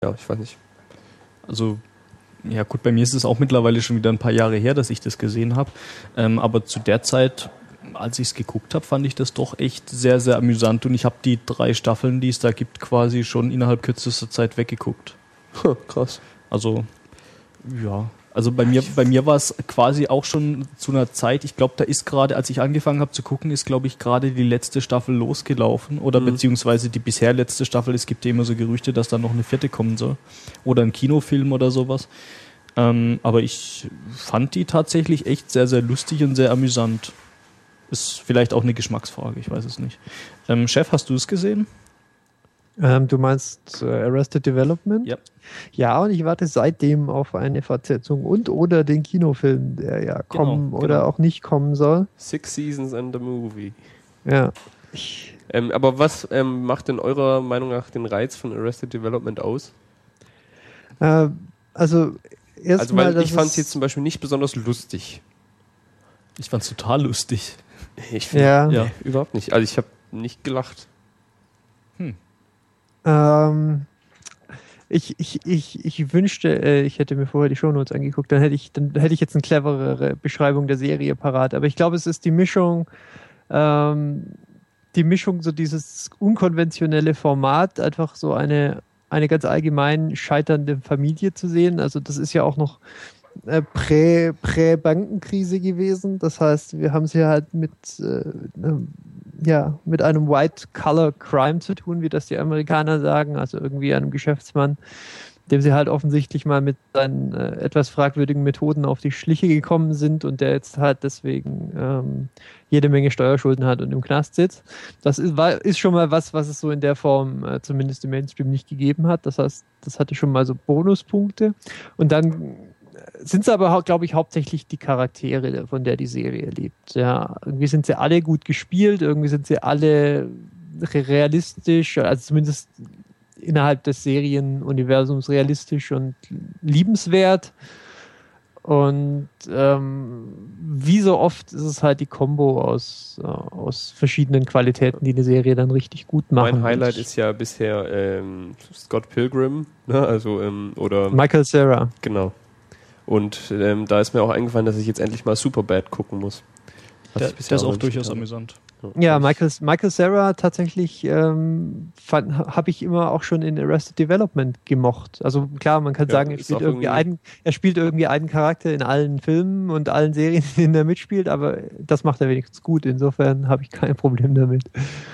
Ja, ich weiß nicht. Also, ja gut, bei mir ist es auch mittlerweile schon wieder ein paar Jahre her, dass ich das gesehen habe. Aber zu der Zeit, als ich es geguckt habe, fand ich das doch echt sehr, sehr amüsant. Und ich habe die 3 Staffeln, die es da gibt, quasi schon innerhalb kürzester Zeit weggeguckt. Krass. Also, ja. Also bei mir war es quasi auch schon zu einer Zeit, ich glaube, da ist gerade, als ich angefangen habe zu gucken, ist, glaube ich, gerade die letzte Staffel losgelaufen oder beziehungsweise die bisher letzte Staffel. Es gibt ja immer so Gerüchte, dass da noch eine 4. kommen soll oder ein Kinofilm oder sowas. Aber ich fand die tatsächlich echt sehr, sehr lustig und sehr amüsant. Ist vielleicht auch eine Geschmacksfrage, ich weiß es nicht. Chef, hast du es gesehen? Du meinst Arrested Development? Ja. Ja, und ich warte seitdem auf eine Fortsetzung oder den Kinofilm, der ja kommen oder auch nicht kommen soll. 6 Seasons and a Movie. Ja. Aber was macht denn eurer Meinung nach den Reiz von Arrested Development aus? Also erstmal, weil ich fand es jetzt zum Beispiel nicht besonders lustig. Ich fand es total lustig. Ich finde, nee, überhaupt nicht. Also ich habe nicht gelacht. Ich wünschte, ich hätte mir vorher die Shownotes angeguckt, dann hätte ich jetzt eine cleverere Beschreibung der Serie parat. Aber ich glaube, es ist die Mischung, so dieses unkonventionelle Format, einfach so eine ganz allgemein scheiternde Familie zu sehen. Also das ist ja auch noch Prä-Bankenkrise gewesen. Das heißt, wir haben es ja halt mit einem White-Collar-Crime zu tun, wie das die Amerikaner sagen, also irgendwie einem Geschäftsmann, dem sie halt offensichtlich mal mit seinen etwas fragwürdigen Methoden auf die Schliche gekommen sind und der jetzt halt deswegen jede Menge Steuerschulden hat und im Knast sitzt. Das ist schon mal was es so in der Form zumindest im Mainstream nicht gegeben hat. Das heißt, das hatte schon mal so Bonuspunkte. Und dann sind es aber, glaube ich, hauptsächlich die Charaktere, von der die Serie lebt. Ja, irgendwie sind sie alle gut gespielt, irgendwie sind sie alle realistisch, also zumindest innerhalb des Serienuniversums realistisch und liebenswert. Und wie so oft ist es halt die Kombo aus verschiedenen Qualitäten, die eine Serie dann richtig gut machen. Mein Highlight ist ja bisher Scott Pilgrim, ne? Also oder Michael Cera. Genau. Und da ist mir auch eingefallen, dass ich jetzt endlich mal Superbad gucken muss. Der ist auch durchaus amüsant. Ja, Michael Cera tatsächlich habe ich immer auch schon in Arrested Development gemocht. Also klar, man kann sagen, er spielt irgendwie einen Charakter in allen Filmen und allen Serien, in denen er mitspielt, aber das macht er wenigstens gut. Insofern habe ich kein Problem damit.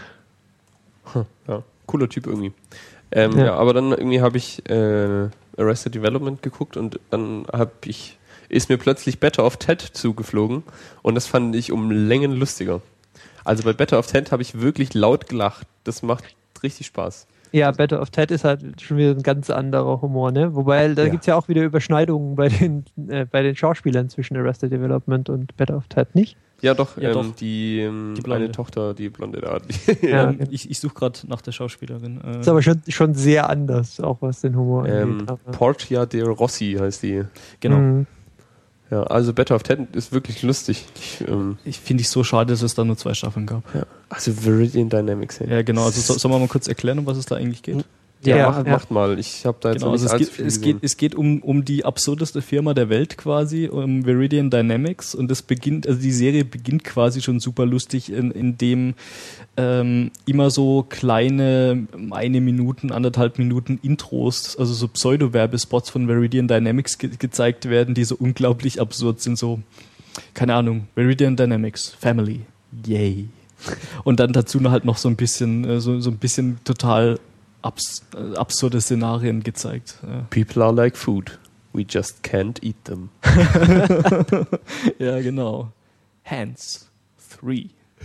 Ja, cooler Typ irgendwie. Ja, aber dann irgendwie habe ich Arrested Development geguckt und dann ist mir plötzlich Better of Ted zugeflogen und das fand ich um Längen lustiger. Also bei Better of Ted habe ich wirklich laut gelacht. Das macht richtig Spaß. Ja, Better of Ted ist halt schon wieder ein ganz anderer Humor, ne? Wobei, da gibt es ja auch wieder Überschneidungen bei den Schauspielern zwischen Arrested Development und Better of Ted, nicht? Ja, doch. Ja, doch. Die eine Tochter, die blonde da. Ich suche gerade nach der Schauspielerin. Ist aber schon sehr anders, auch was den Humor angeht. Portia de Rossi heißt die. Genau. Mhm. Ja, also Better of Ted ist wirklich lustig. Ich finde es so schade, dass es da nur 2 Staffeln gab. Ja. Also Viridian Dynamics. Ja, genau. Also sollen wir mal kurz erklären, um was es da eigentlich geht? Macht mal. Ich habe da jetzt noch nicht allzu viel gesehen. Es geht um die absurdeste Firma der Welt quasi, um Viridian Dynamics und die Serie beginnt quasi schon super lustig, indem immer so kleine 1 Minuten, 1,5 Minuten Intros, also so Pseudo-Werbespots von Viridian Dynamics gezeigt werden, die so unglaublich absurd sind, so, keine Ahnung, Viridian Dynamics, Family, yay. Und dann dazu halt noch so ein bisschen, so ein bisschen total absurde Szenarien gezeigt. People are like food. We just can't eat them. Ja, genau. Hands 3.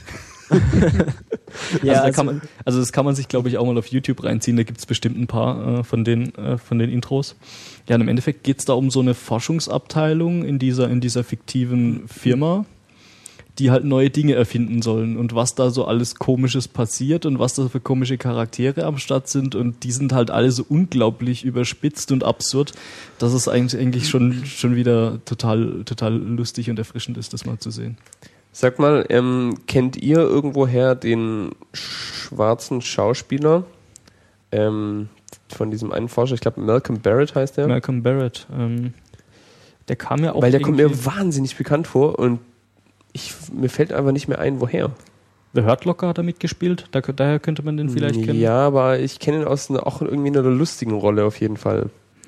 Ja, das kann man sich, glaube ich, auch mal auf YouTube reinziehen. Da gibt es bestimmt ein paar von den Intros. Ja, und im Endeffekt geht es da um so eine Forschungsabteilung in dieser fiktiven Firma, die halt neue Dinge erfinden sollen und was da so alles Komisches passiert und was da für komische Charaktere am Start sind und die sind halt alle so unglaublich überspitzt und absurd, dass es eigentlich schon wieder total lustig und erfrischend ist, das mal zu sehen. Sag mal, kennt ihr irgendwoher den schwarzen Schauspieler? von diesem einen Forscher, ich glaube Malcolm Barrett heißt der. Malcolm Barrett. Der kam mir auch Weil der kommt mir wahnsinnig bekannt vor und mir fällt einfach nicht mehr ein, woher. The Hurt Locker hat er mitgespielt, daher könnte man den vielleicht kennen. Ja, aber ich kenne ihn aus auch irgendwie einer lustigen Rolle auf jeden Fall.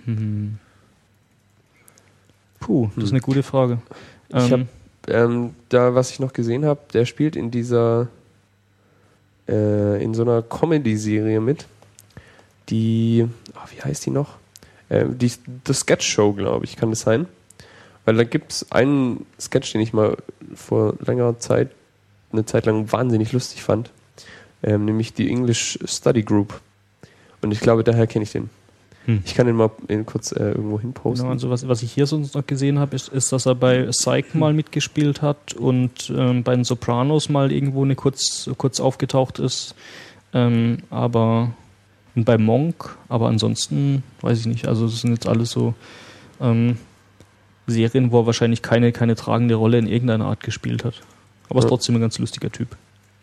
Puh, das ist eine gute Frage. Ich habe was ich noch gesehen habe, der spielt in dieser in so einer Comedy-Serie mit, die, wie heißt die noch? The Sketch Show, glaube ich, kann das sein? Weil da gibt es einen Sketch, den ich mal vor längerer Zeit, eine Zeit lang wahnsinnig lustig fand, nämlich die English Study Group. Und ich glaube, daher kenne ich den. Ich kann den mal kurz irgendwo hinposten. Genau, also was ich hier sonst noch gesehen habe, ist, dass er bei Psych mal mitgespielt hat und bei den Sopranos mal irgendwo kurz aufgetaucht ist. Aber bei Monk, aber ansonsten weiß ich nicht. Also das sind jetzt alles so Serien, wo er wahrscheinlich keine tragende Rolle in irgendeiner Art gespielt hat. Aber ist trotzdem ein ganz lustiger Typ.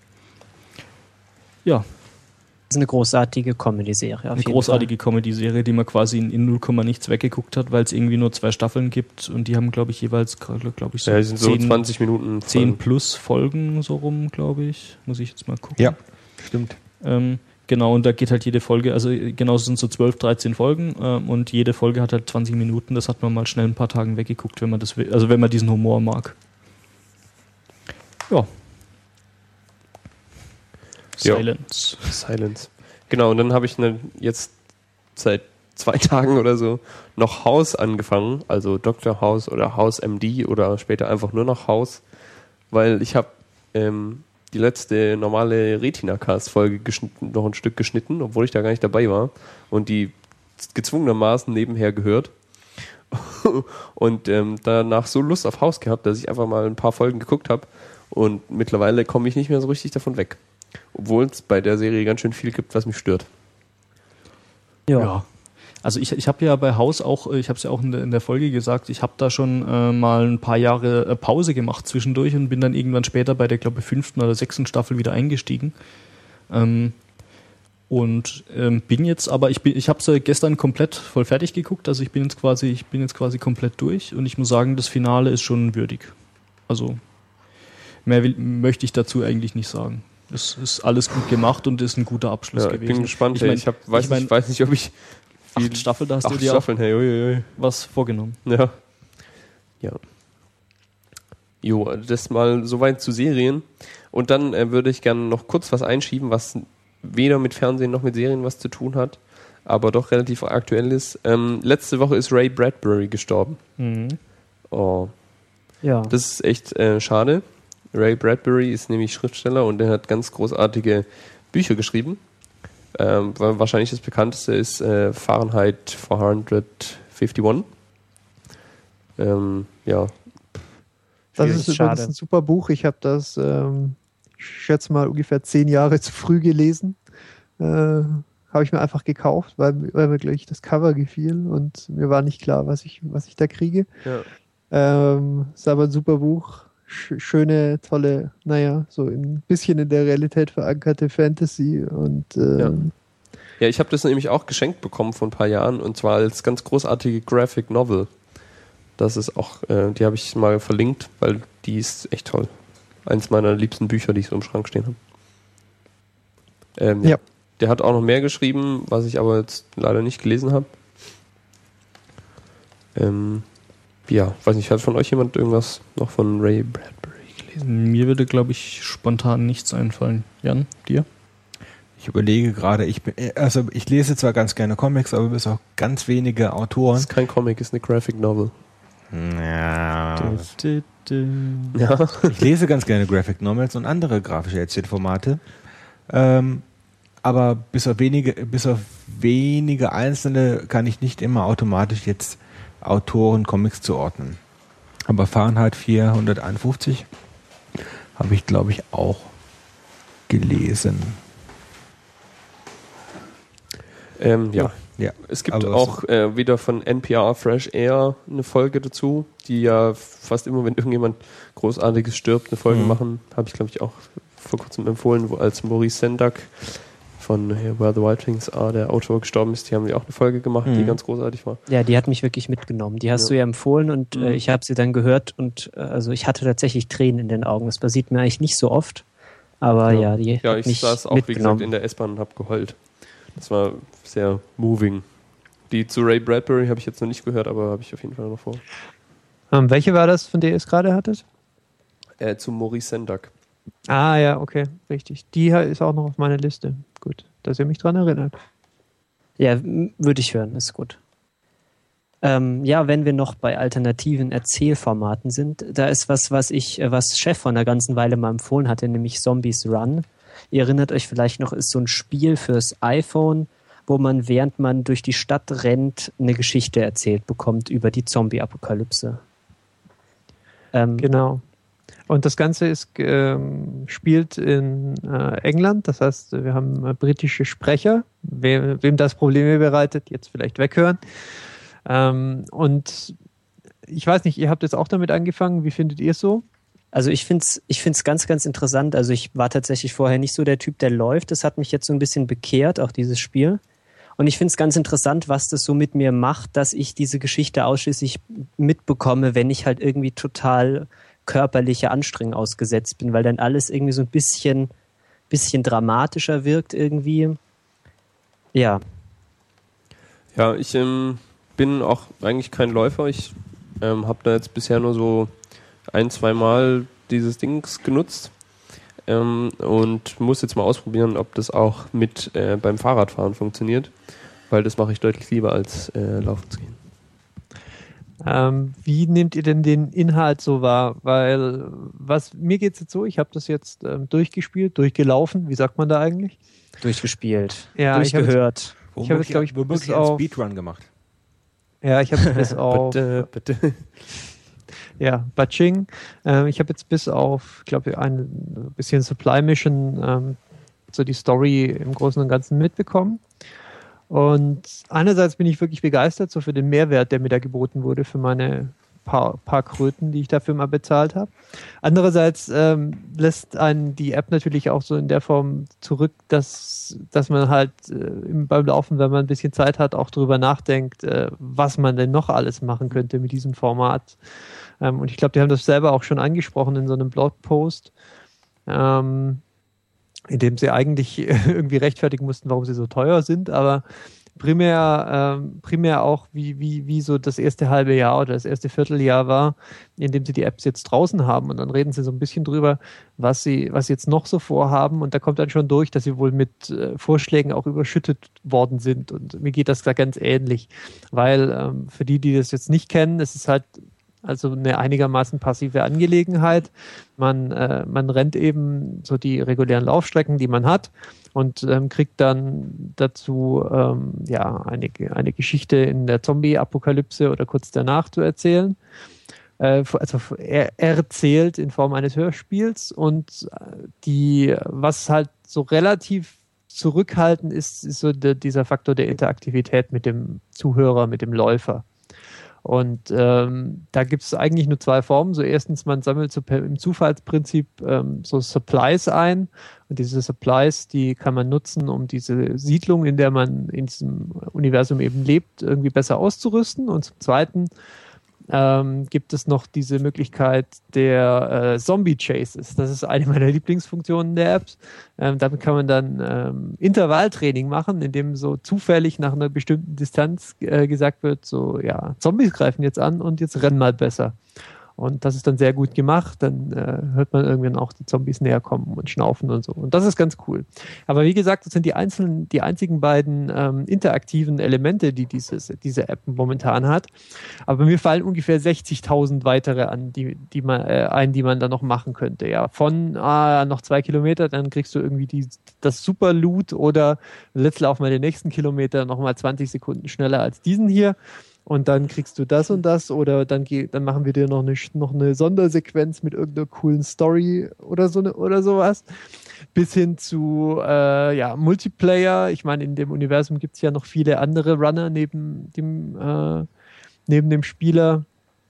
Ja. Das ist eine großartige Comedy-Serie. Eine großartige Comedy-Serie, die man quasi in 0, nichts weggeguckt hat, weil es irgendwie nur 2 Staffeln gibt und die haben, glaube ich, jeweils, so, ja, sind so 20 Minuten. 10 plus Folgen so rum, glaube ich. Muss ich jetzt mal gucken. Ja, stimmt. Genau, und da geht halt jede Folge, also genau, es sind so 12, 13 Folgen und jede Folge hat halt 20 Minuten. Das hat man mal schnell ein paar Tagen weggeguckt, wenn man das will, also wenn man diesen Humor mag. Ja. Silence. Genau, und dann habe ich jetzt seit 2 Tagen oder so noch House angefangen, also Dr. House oder House MD oder später einfach nur noch House, weil ich habe die letzte normale Retina-Cast-Folge noch ein Stück geschnitten, obwohl ich da gar nicht dabei war und die gezwungenermaßen nebenher gehört und danach so Lust auf House gehabt, dass ich einfach mal ein paar Folgen geguckt habe und mittlerweile komme ich nicht mehr so richtig davon weg. Obwohl es bei der Serie ganz schön viel gibt, was mich stört. Ja. Also ich habe ja bei House auch, ich habe es ja auch in der Folge gesagt, ich habe da schon mal ein paar Jahre Pause gemacht zwischendurch und bin dann irgendwann später bei der, glaube ich, 5. oder 6. Staffel wieder eingestiegen. Bin jetzt aber, ich habe es gestern komplett voll fertig geguckt, also ich bin jetzt quasi komplett durch und ich muss sagen, das Finale ist schon würdig. Also mehr möchte ich dazu eigentlich nicht sagen. Es ist alles gut gemacht und ist ein guter Abschluss gewesen. Ich bin gespannt. Ich weiß nicht, ob ich 8 Staffeln, da hast du dir Staffeln, hey, was vorgenommen. Ja. Jo, das mal soweit zu Serien. Und dann würde ich gerne noch kurz was einschieben, was weder mit Fernsehen noch mit Serien was zu tun hat, aber doch relativ aktuell ist. Letzte Woche ist Ray Bradbury gestorben. Oh. Ja. Das ist echt schade. Ray Bradbury ist nämlich Schriftsteller und er hat ganz großartige Bücher geschrieben. Wahrscheinlich das bekannteste ist Fahrenheit 451. Ja. Das ist übrigens ein super Buch. Ich habe das, ich schätze mal, ungefähr 10 Jahre zu früh gelesen. Habe ich mir einfach gekauft, weil mir gleich das Cover gefiel und mir war nicht klar, was ich da kriege. Ja. Ist aber ein super Buch. Schöne, tolle, so ein bisschen in der Realität verankerte Fantasy und ja, ich habe das nämlich auch geschenkt bekommen vor ein paar Jahren und zwar als ganz großartige Graphic Novel. Das ist auch, die habe ich mal verlinkt, weil die ist echt toll. Eins meiner liebsten Bücher, die ich so im Schrank stehen habe. Ja. Der hat auch noch mehr geschrieben, was ich aber jetzt leider nicht gelesen habe. Ja, weiß nicht, hat von euch jemand irgendwas noch von Ray Bradbury gelesen? Mir würde, glaube ich, spontan nichts einfallen. Jan, dir? Ich überlege gerade, ich lese zwar ganz gerne Comics, aber bis auch ganz wenige Autoren. Das ist kein Comic, ist eine Graphic Novel. Ja. Ja. Ich lese ganz gerne Graphic Novels und andere grafische Erzählformate. Aber bis auf wenige einzelne kann ich nicht immer automatisch jetzt Autoren Comics zuordnen. Aber Fahrenheit 451 habe ich, glaube ich, auch gelesen. Ja. Es gibt auch wieder von NPR Fresh Air eine Folge dazu, die ja fast immer, wenn irgendjemand Großartiges stirbt, eine Folge machen. Habe ich, glaube ich, auch vor kurzem empfohlen, als Maurice Sendak von Where the Wild Things Are, der Autor gestorben ist, die haben ja auch eine Folge gemacht, die ganz großartig war. Ja, die hat mich wirklich mitgenommen. Die hast du ja empfohlen und ich habe sie dann gehört und also ich hatte tatsächlich Tränen in den Augen. Das passiert mir eigentlich nicht so oft, aber die hat mich saß auch, wie gesagt, in der S-Bahn und habe geheult. Das war sehr moving. Die zu Ray Bradbury habe ich jetzt noch nicht gehört, aber habe ich auf jeden Fall noch vor. Welche war das, von der ihr es gerade hattet? Zu Maurice Sendak. Ah ja, okay, richtig. Die ist auch noch auf meiner Liste. Gut, dass ihr mich dran erinnert. Ja, würde ich hören, ist gut. Wenn wir noch bei alternativen Erzählformaten sind, da ist was Chef vor einer ganzen Weile mal empfohlen hatte, nämlich Zombies Run. Ihr erinnert euch vielleicht noch, ist so ein Spiel fürs iPhone, wo man, während man durch die Stadt rennt, eine Geschichte erzählt bekommt über die Zombie-Apokalypse. Genau. Und das Ganze spielt in England, das heißt, wir haben britische Sprecher. Wem das Probleme bereitet, jetzt vielleicht weghören. Und ich weiß nicht, ihr habt jetzt auch damit angefangen, wie findet ihr es so? Also ich find's ganz, ganz interessant. Also ich war tatsächlich vorher nicht so der Typ, der läuft. Das hat mich jetzt so ein bisschen bekehrt, auch dieses Spiel. Und ich finde es ganz interessant, was das so mit mir macht, dass ich diese Geschichte ausschließlich mitbekomme, wenn ich halt irgendwie total körperliche Anstrengung ausgesetzt bin, weil dann alles irgendwie so ein bisschen dramatischer wirkt irgendwie. Ja. Ja, ich bin auch eigentlich kein Läufer. Ich habe da jetzt bisher nur so 1-2 Mal dieses Dings genutzt und muss jetzt mal ausprobieren, ob das auch mit beim Fahrradfahren funktioniert, weil das mache ich deutlich lieber als laufen zu gehen. Wie nehmt ihr denn den Inhalt so wahr? Weil mir geht es jetzt so, ich habe das jetzt durchgespielt, durchgelaufen, wie sagt man da eigentlich? Durchgespielt, ja, durchgehört. Ich habe jetzt, glaube ich, womöglich einen Speedrun gemacht. Ja, ich habe bis auf... bitte. Ja, Batching. Ich habe jetzt bis auf, glaube ich, ein bisschen Supply Mission so die Story im Großen und Ganzen mitbekommen. Und einerseits bin ich wirklich begeistert so für den Mehrwert, der mir da geboten wurde für meine paar Kröten, die ich dafür mal bezahlt habe. Andererseits lässt einen die App natürlich auch so in der Form zurück, dass man halt beim Laufen, wenn man ein bisschen Zeit hat, auch drüber nachdenkt, was man denn noch alles machen könnte mit diesem Format. Und ich glaube, die haben das selber auch schon angesprochen in so einem Blogpost, in dem sie eigentlich irgendwie rechtfertigen mussten, warum sie so teuer sind, aber primär auch, wie so das erste halbe Jahr oder das erste Vierteljahr war, in dem sie die Apps jetzt draußen haben. Und dann reden sie so ein bisschen drüber, was sie jetzt noch so vorhaben. Und da kommt dann schon durch, dass sie wohl mit Vorschlägen auch überschüttet worden sind. Und mir geht das da ganz ähnlich, weil für die das jetzt nicht kennen, es ist halt also eine einigermaßen passive Angelegenheit. Man rennt eben so die regulären Laufstrecken, die man hat, und kriegt dann dazu eine Geschichte in der Zombie-Apokalypse oder kurz danach zu erzählen. Also er erzählt in Form eines Hörspiels, und was halt so relativ zurückhaltend ist so dieser Faktor der Interaktivität mit dem Zuhörer, mit dem Läufer. Und da gibt es eigentlich nur 2 Formen. So erstens, man sammelt so im Zufallsprinzip so Supplies ein, und diese Supplies, die kann man nutzen, um diese Siedlung, in der man in diesem Universum eben lebt, irgendwie besser auszurüsten. Und zum Zweiten gibt es noch diese Möglichkeit der Zombie-Chases. Das ist eine meiner Lieblingsfunktionen der Apps. Damit kann man dann Intervalltraining machen, in dem so zufällig nach einer bestimmten Distanz gesagt wird, so, ja, Zombies greifen jetzt an und jetzt renn mal besser. Und das ist dann sehr gut gemacht. Dann hört man irgendwann auch die Zombies näher kommen und schnaufen und so. Und das ist ganz cool. Aber wie gesagt, das sind die einzigen beiden interaktiven Elemente, die diese App momentan hat. Aber mir fallen ungefähr 60.000 weitere an, die man da noch machen könnte. Ja, von noch 2 Kilometer, dann kriegst du irgendwie das Super Loot, oder let's laufen wir den nächsten Kilometer nochmal 20 Sekunden schneller als diesen hier. Und dann kriegst du das und das, oder dann machen wir dir noch eine Sondersequenz mit irgendeiner coolen Story oder sowas. Bis hin zu Multiplayer. Ich meine, in dem Universum gibt es ja noch viele andere Runner neben dem Spieler,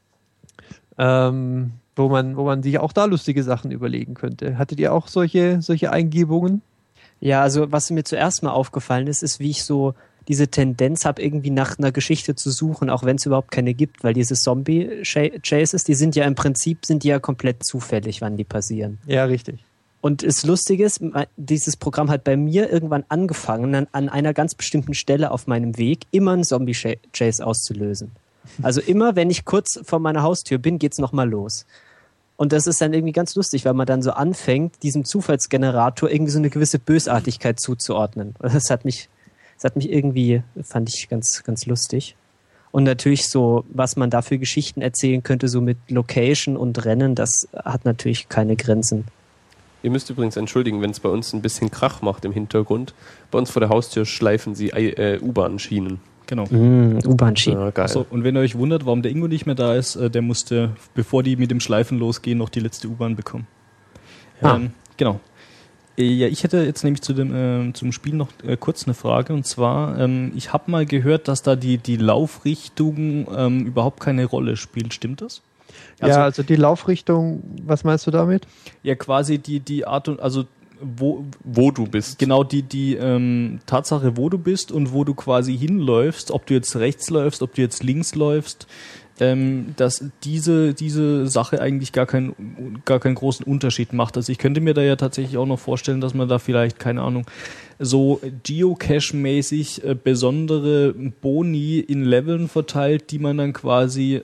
wo man sich auch da lustige Sachen überlegen könnte. Hattet ihr auch solche Eingebungen? Ja, also was mir zuerst mal aufgefallen ist, wie ich so diese Tendenz habe, irgendwie nach einer Geschichte zu suchen, auch wenn es überhaupt keine gibt, weil diese Zombie-Chases, die sind ja im Prinzip komplett zufällig, wann die passieren. Ja, richtig. Und das Lustige ist, dieses Programm hat bei mir irgendwann angefangen, an einer ganz bestimmten Stelle auf meinem Weg immer einen Zombie-Chase auszulösen. Also immer, wenn ich kurz vor meiner Haustür bin, geht's nochmal los. Und das ist dann irgendwie ganz lustig, weil man dann so anfängt, diesem Zufallsgenerator irgendwie so eine gewisse Bösartigkeit zuzuordnen. Das hat mich irgendwie, fand ich ganz, ganz lustig. Und natürlich so, was man da für Geschichten erzählen könnte, so mit Location und Rennen, das hat natürlich keine Grenzen. Ihr müsst übrigens entschuldigen, wenn es bei uns ein bisschen Krach macht im Hintergrund. Bei uns vor der Haustür schleifen sie U-Bahn-Schienen. Genau. U-Bahn-Schienen. Ja, geil. So, und wenn ihr euch wundert, warum der Ingo nicht mehr da ist, der musste, bevor die mit dem Schleifen losgehen, noch die letzte U-Bahn bekommen. Genau. Ja, ich hätte jetzt nämlich zum Spiel noch kurz eine Frage, und zwar, ich habe mal gehört, dass da die Laufrichtung überhaupt keine Rolle spielt. Stimmt das? Also die Laufrichtung, was meinst du damit? Ja, quasi die Art und, also wo du bist. Genau, die Tatsache, wo du bist und wo du quasi hinläufst, ob du jetzt rechts läufst, ob du jetzt links läufst, dass diese Sache eigentlich gar keinen großen Unterschied macht. Also ich könnte mir da ja tatsächlich auch noch vorstellen, dass man da vielleicht, keine Ahnung, so Geocache-mäßig besondere Boni in Leveln verteilt, die man dann quasi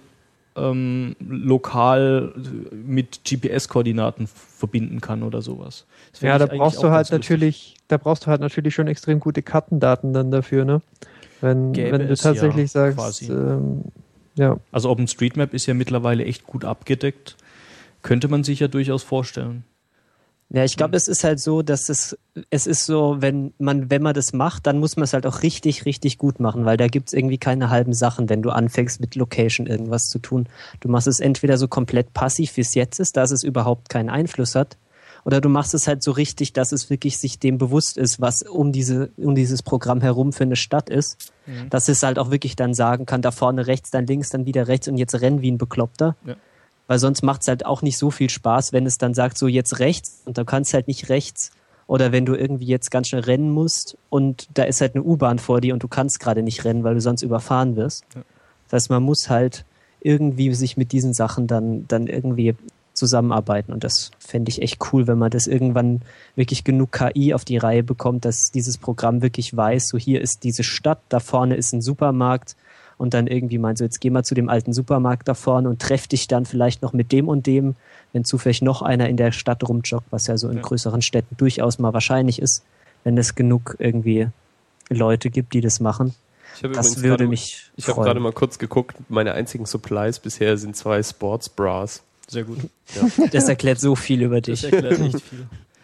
lokal mit GPS-Koordinaten verbinden kann oder sowas. Ja, da brauchst du halt natürlich schon extrem gute Kartendaten dann dafür, ne? Wenn du tatsächlich sagst, ja. Also OpenStreetMap ist ja mittlerweile echt gut abgedeckt. Könnte man sich ja durchaus vorstellen. Ja, ich glaube, es ist halt so, dass es ist so, wenn man das macht, dann muss man es halt auch richtig, richtig gut machen, weil da gibt's irgendwie keine halben Sachen, wenn du anfängst mit Location irgendwas zu tun. Du machst es entweder so komplett passiv, wie es jetzt ist, dass es überhaupt keinen Einfluss hat, oder du machst es halt so richtig, dass es wirklich sich dem bewusst ist, was um dieses Programm herum für eine Stadt ist, dass es halt auch wirklich dann sagen kann, da vorne rechts, dann links, dann wieder rechts und jetzt renn wie ein Bekloppter. Ja. Weil sonst macht es halt auch nicht so viel Spaß, wenn es dann sagt, so jetzt rechts und du kannst halt nicht rechts. Oder wenn du irgendwie jetzt ganz schnell rennen musst und da ist halt eine U-Bahn vor dir und du kannst gerade nicht rennen, weil du sonst überfahren wirst. Ja. Das heißt, man muss halt irgendwie sich mit diesen Sachen dann irgendwie zusammenarbeiten. Und das fände ich echt cool, wenn man das irgendwann wirklich genug KI auf die Reihe bekommt, dass dieses Programm wirklich weiß, so hier ist diese Stadt, da vorne ist ein Supermarkt. Und dann irgendwie meinst du, jetzt geh mal zu dem alten Supermarkt da vorne und treff dich dann vielleicht noch mit dem und dem, wenn zufällig noch einer in der Stadt rumjoggt, was ja so in größeren Städten durchaus mal wahrscheinlich ist, wenn es genug irgendwie Leute gibt, die das machen. Das würde mich freuen. Ich habe gerade mal kurz geguckt, meine einzigen Supplies bisher sind 2 Sportsbras. Sehr gut. Ja. Das erklärt so viel über dich. Das erklärt echt viel.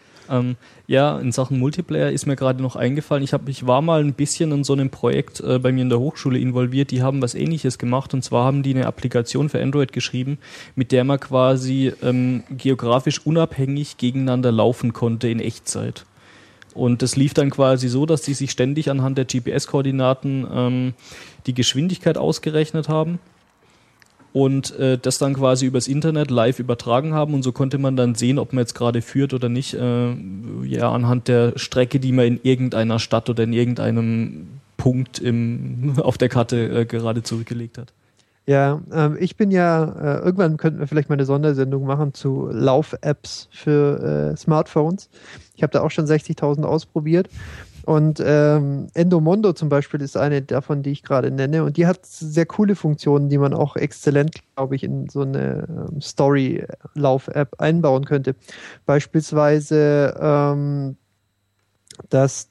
Ja, in Sachen Multiplayer ist mir gerade noch eingefallen, ich war mal ein bisschen in so einem Projekt bei mir in der Hochschule involviert, die haben was Ähnliches gemacht, und zwar haben die eine Applikation für Android geschrieben, mit der man quasi geografisch unabhängig gegeneinander laufen konnte in Echtzeit. Und das lief dann quasi so, dass die sich ständig anhand der GPS-Koordinaten die Geschwindigkeit ausgerechnet haben und das dann quasi übers Internet live übertragen haben, und so konnte man dann sehen, ob man jetzt gerade führt oder nicht, anhand der Strecke, die man in irgendeiner Stadt oder in irgendeinem Punkt auf der Karte gerade zurückgelegt hat. Ja, ich bin ja, irgendwann könnten wir vielleicht mal eine Sondersendung machen zu Lauf-Apps für Smartphones. Ich habe da auch schon 60.000 ausprobiert. Und Endomondo zum Beispiel ist eine davon, die ich gerade nenne. Und die hat sehr coole Funktionen, die man auch exzellent, glaube ich, in so eine Story-Lauf-App einbauen könnte. Beispielsweise, dass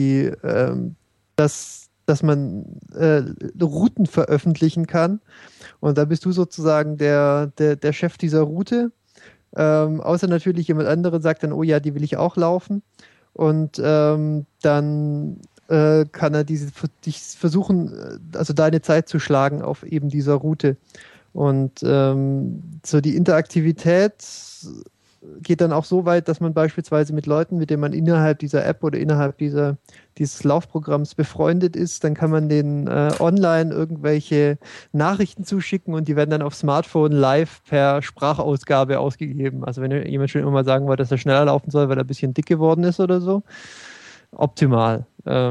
man Routen veröffentlichen kann. Und da bist du sozusagen der Chef dieser Route. Außer natürlich jemand anderes sagt dann, oh ja, die will ich auch laufen. Und dann kann er dich versuchen, also deine Zeit zu schlagen auf eben dieser Route. Und so die Interaktivität geht dann auch so weit, dass man beispielsweise mit Leuten, mit denen man innerhalb dieser App oder innerhalb dieses Laufprogramms befreundet ist, dann kann man denen online irgendwelche Nachrichten zuschicken und die werden dann auf Smartphone live per Sprachausgabe ausgegeben. Also wenn jemand schon immer mal sagen wollte, dass er schneller laufen soll, weil er ein bisschen dick geworden ist oder so, optimal.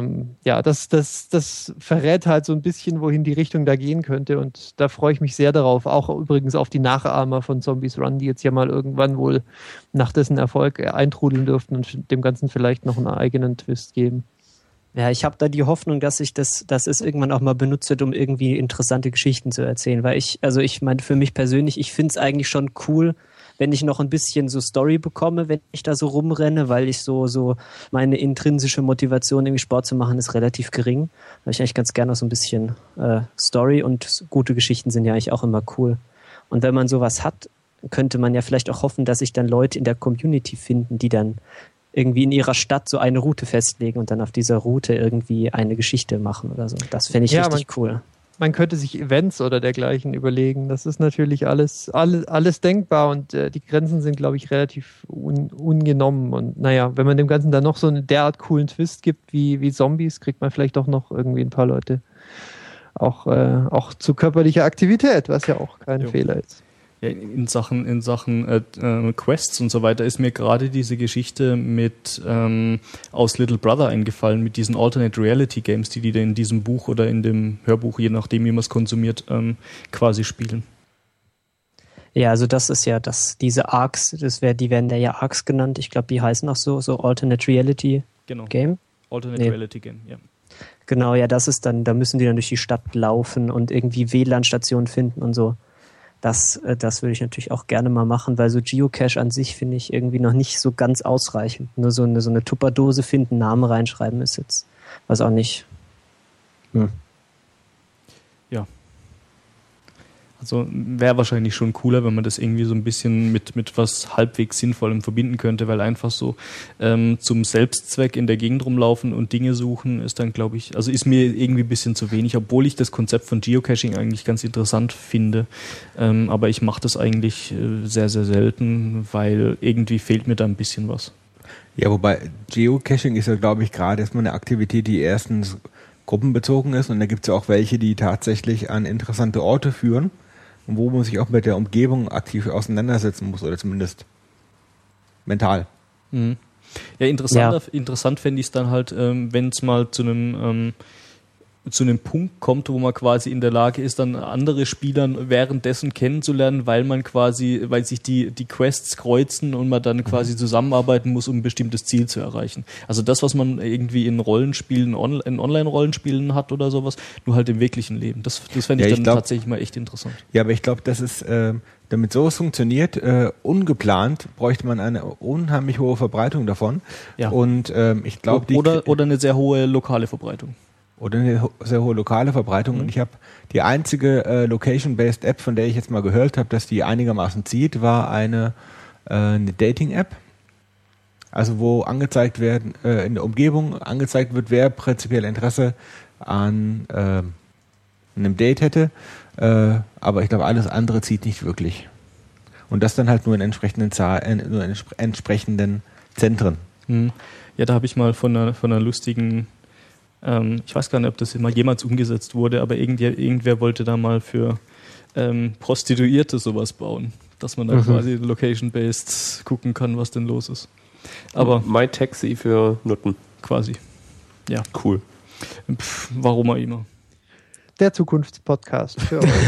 Das verrät halt so ein bisschen, wohin die Richtung da gehen könnte, und da freue ich mich sehr darauf. Auch übrigens auf die Nachahmer von Zombies Run, die jetzt ja mal irgendwann wohl nach dessen Erfolg eintrudeln dürften und dem Ganzen vielleicht noch einen eigenen Twist geben. Ja, ich habe da die Hoffnung, dass es irgendwann auch mal benutzt wird, um irgendwie interessante Geschichten zu erzählen, weil ich meine, für mich persönlich, ich finde es eigentlich schon cool, wenn ich noch ein bisschen so Story bekomme, wenn ich da so rumrenne, weil ich so meine intrinsische Motivation, irgendwie Sport zu machen, ist relativ gering. Da habe ich eigentlich ganz gerne noch so ein bisschen Story, und gute Geschichten sind ja eigentlich auch immer cool. Und wenn man sowas hat, könnte man ja vielleicht auch hoffen, dass sich dann Leute in der Community finden, die dann irgendwie in ihrer Stadt so eine Route festlegen und dann auf dieser Route irgendwie eine Geschichte machen oder so. Das fände ich richtig cool. Man könnte sich Events oder dergleichen überlegen. Das ist natürlich alles denkbar, und die Grenzen sind, glaube ich, relativ ungenommen. Und naja, wenn man dem Ganzen dann noch so einen derart coolen Twist gibt wie Zombies, kriegt man vielleicht auch noch irgendwie ein paar Leute auch zu körperlicher Aktivität, was ja auch kein Fehler ist. Ja, in Sachen Quests und so weiter ist mir gerade diese Geschichte mit aus Little Brother eingefallen, mit diesen Alternate Reality Games, die da in diesem Buch oder in dem Hörbuch, je nachdem wie man es konsumiert, quasi spielen. Ja, also das ist ja diese Arcs, die werden ja Arcs genannt. Ich glaube, die heißen auch so Alternate Reality Game. Alternate Reality Game, ja. Genau, ja, das ist dann, da müssen die dann durch die Stadt laufen und irgendwie WLAN-Stationen finden und so. Das würde ich natürlich auch gerne mal machen, weil so Geocache an sich finde ich irgendwie noch nicht so ganz ausreichend. Nur so eine Tupperdose finden, Namen reinschreiben ist jetzt, weiß auch nicht. Ja. Also wäre wahrscheinlich schon cooler, wenn man das irgendwie so ein bisschen mit was halbwegs Sinnvollem verbinden könnte, weil einfach so zum Selbstzweck in der Gegend rumlaufen und Dinge suchen ist dann, glaube ich, also ist mir irgendwie ein bisschen zu wenig, obwohl ich das Konzept von Geocaching eigentlich ganz interessant finde. Aber ich mache das eigentlich sehr, sehr selten, weil irgendwie fehlt mir da ein bisschen was. Ja, wobei Geocaching ist ja, glaube ich, gerade erstmal eine Aktivität, die erstens gruppenbezogen ist, und da gibt es ja auch welche, die tatsächlich an interessante Orte führen, wo man sich auch mit der Umgebung aktiv auseinandersetzen muss, oder zumindest mental. Mhm. Ja, interessant fände ich es dann halt, wenn es mal zu einem Punkt kommt, wo man quasi in der Lage ist, dann andere Spieler währenddessen kennenzulernen, weil sich die Quests kreuzen und man dann quasi zusammenarbeiten muss, um ein bestimmtes Ziel zu erreichen. Also das, was man irgendwie in Rollenspielen, in Online-Rollenspielen hat oder sowas, nur halt im wirklichen Leben. Das fände ich dann tatsächlich mal echt interessant. Ja, aber ich glaube, das ist, damit sowas funktioniert, ungeplant bräuchte man eine unheimlich hohe Verbreitung davon. Ja. Und ich glaube, oder eine sehr hohe lokale Verbreitung. Oder eine sehr hohe lokale Verbreitung. Und ich habe die einzige Location-Based App, von der ich jetzt mal gehört habe, dass die einigermaßen zieht, war eine Dating-App. Also wo angezeigt werden, in der Umgebung angezeigt wird, wer prinzipiell Interesse an einem Date hätte. Aber ich glaube, alles andere zieht nicht wirklich. Und das dann halt nur in entsprechenden entsprechenden Zentren. Ja, da habe ich mal von einer lustigen, ich weiß gar nicht, ob das mal jemals umgesetzt wurde, aber irgendwer wollte da mal für Prostituierte sowas bauen, dass man da quasi location-based gucken kann, was denn los ist. Aber MyTaxi für Nutten. Quasi. Ja. Cool. Warum auch immer. Der Zukunftspodcast für euch.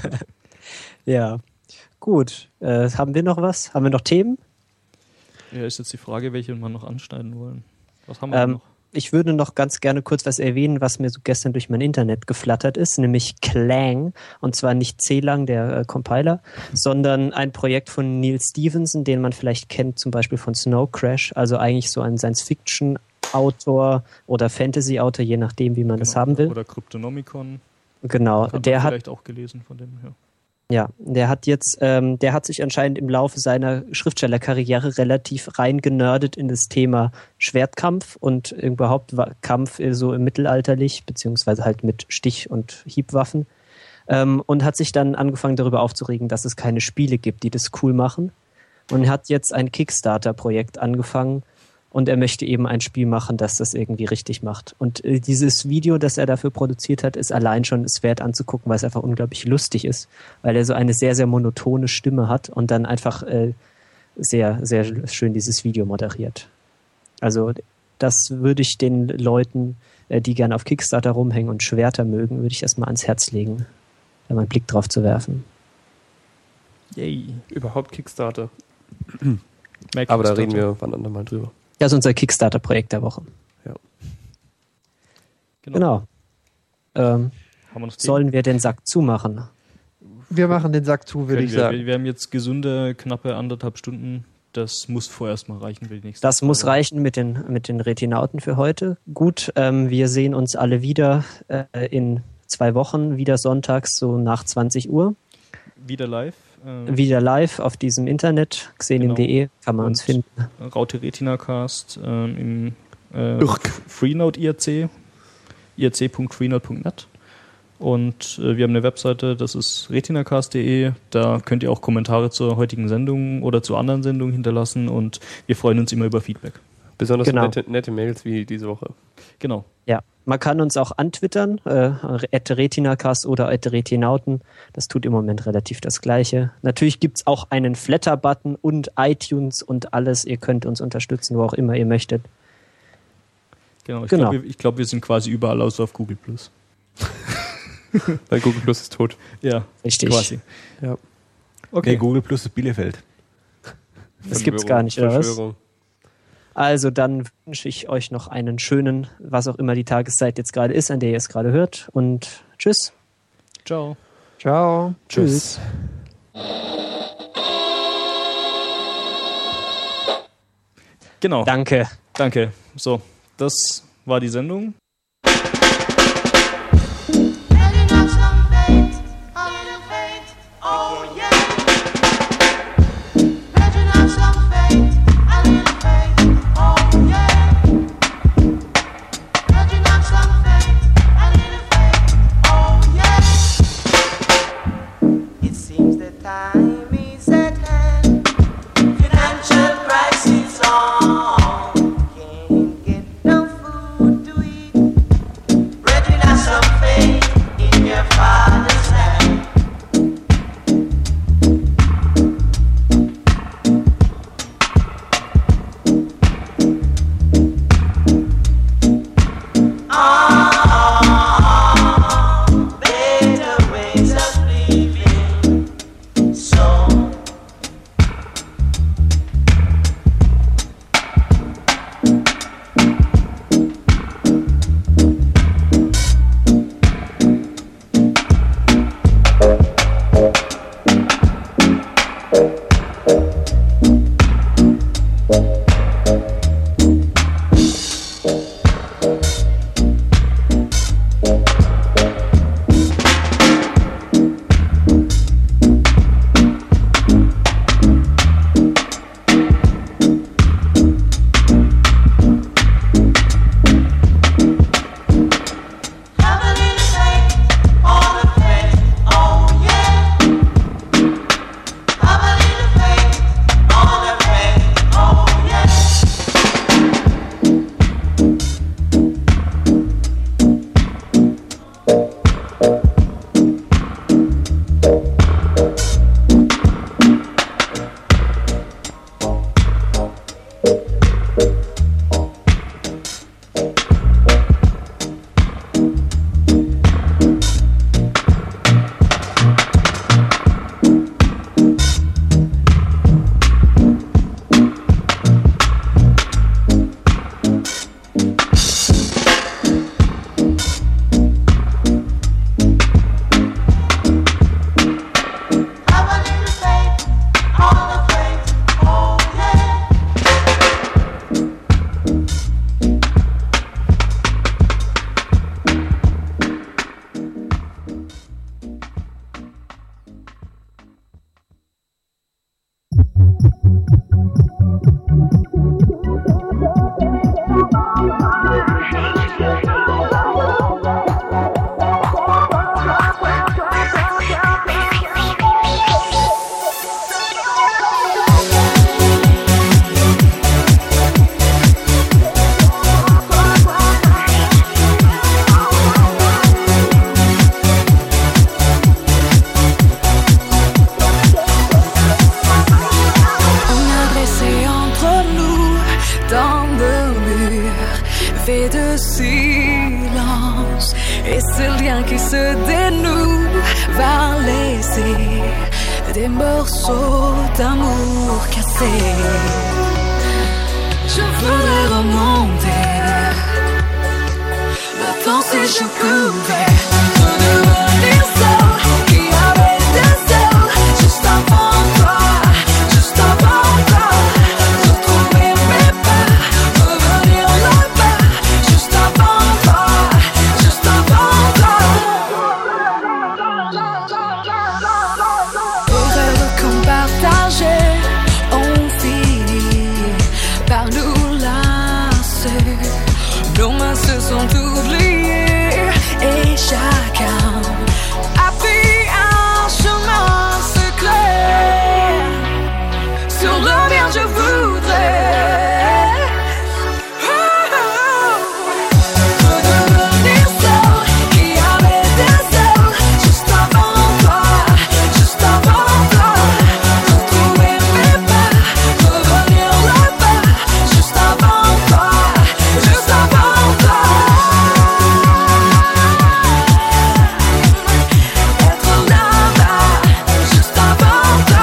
Ja. Gut. Haben wir noch was? Haben wir noch Themen? Ja, ist jetzt die Frage, welche wir noch anschneiden wollen. Was haben wir noch? Ich würde noch ganz gerne kurz was erwähnen, was mir so gestern durch mein Internet geflattert ist, nämlich Clang. Und zwar nicht C-Lang, der Compiler, sondern ein Projekt von Neil Stephenson, den man vielleicht kennt, zum Beispiel von Snow Crash. Also eigentlich so ein Science-Fiction-Autor oder Fantasy-Autor, je nachdem, wie man das haben will. Oder Cryptonomicon. Genau. Der hat vielleicht auch gelesen von dem, ja. Ja, der hat sich anscheinend im Laufe seiner Schriftstellerkarriere relativ reingenördet in das Thema Schwertkampf und überhaupt Kampf so im mittelalterlich, beziehungsweise halt mit Stich- und Hiebwaffen, und hat sich dann angefangen darüber aufzuregen, dass es keine Spiele gibt, die das cool machen, und hat jetzt ein Kickstarter-Projekt angefangen. Und er möchte eben ein Spiel machen, das das irgendwie richtig macht. Und dieses Video, das er dafür produziert hat, ist allein schon es wert anzugucken, weil es einfach unglaublich lustig ist, weil er so eine sehr, sehr monotone Stimme hat und dann einfach sehr, sehr schön dieses Video moderiert. Also das würde ich den Leuten, die gerne auf Kickstarter rumhängen und Schwerter mögen, würde ich erstmal ans Herz legen, da mal einen Blick drauf zu werfen. Yay. Überhaupt Kickstarter. Mehr Aber da Kickstarter. reden wir wann andermal mal drüber. Das ist unser Kickstarter-Projekt der Woche. Ja. Genau. Haben wir noch Sollen wir den Sack zumachen? Wir machen den Sack zu, würde ich sagen. Wir haben jetzt gesunde, knappe 1,5 Stunden. Das muss vorerst mal reichen für die nächste Das muss Folge. reichen mit den Retinauten für heute. Gut, wir sehen uns alle wieder in 2 Wochen, wieder sonntags, so nach 20 Uhr. Wieder live. Wieder live auf diesem Internet, xenim.de, kann man uns finden. Raute Retina Cast im Freenode IRC, irc.freenode.net. Und wir haben eine Webseite, das ist retinacast.de. Da könnt ihr auch Kommentare zur heutigen Sendung oder zu anderen Sendungen hinterlassen und wir freuen uns immer über Feedback. Besonders Genau. nette Mails wie diese Woche. Genau. Ja, man kann uns auch antwittern, @retinacast oder @retinauten. Das tut im Moment relativ das Gleiche. Natürlich gibt's auch einen Flatter-Button und iTunes und alles. Ihr könnt uns unterstützen, wo auch immer ihr möchtet. Genau. Ich Genau. glaube, wir sind quasi überall außer auf Google+. Weil Google Plus ist tot. Ja, Richtig. quasi. Ja. Okay. Nee, Google Plus ist Bielefeld. Das gibt's gar nicht, oder was? Verschwörung. Also dann wünsche ich euch noch einen schönen, was auch immer die Tageszeit jetzt gerade ist, an der ihr es gerade hört. Und tschüss. Ciao. Ciao. Tschüss. Genau. Danke. Danke. So, das war die Sendung. It seems that time is at hand. Financial crisis on. Can't get no food to eat. des morceaux d'amour cassés. Je voudrais remonter le temps si je pouvais redevenir celle qui avait des ailes juste avant toi, juste avant toi. Retrouver mes pas, revenir là-bas, juste avant toi, juste avant toi. Aux rêves qu'on partageait ont fini par nous lasser. Nos mains se sont oubliées et chacun a pris un chemin secret. Sur le mien je voudrais redevenir celle qui avait des ailes juste avant toi, juste avant toi. Retrouver mes pas, revenir là-bas, juste avant toi, juste avant toi. Être là-bas, juste avant toi.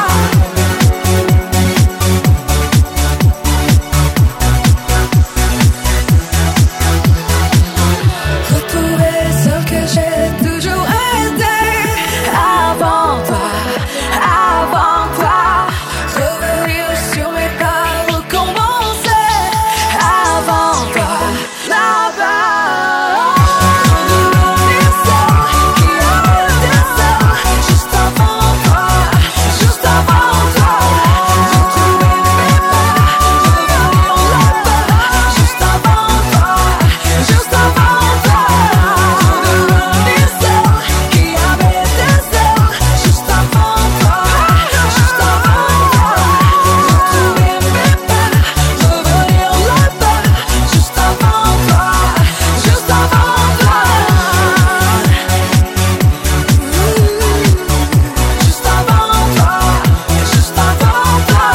Retrouver celle que j'ai toujours été avant toi, avant toi. Revenir sur mes pas, recommencer avant toi, là-bas. Redevenir celle qui avait des ailes juste avant toi, juste avant toi. Retrouver mes pas, revenir là-bas, juste avant toi, juste avant toi. Redevenir celle qui avait des ailes juste avant toi, juste avant toi. Retrouver mes pas, revenir là-bas, juste avant toi, juste avant toi. Juste avant toi, juste avant toi.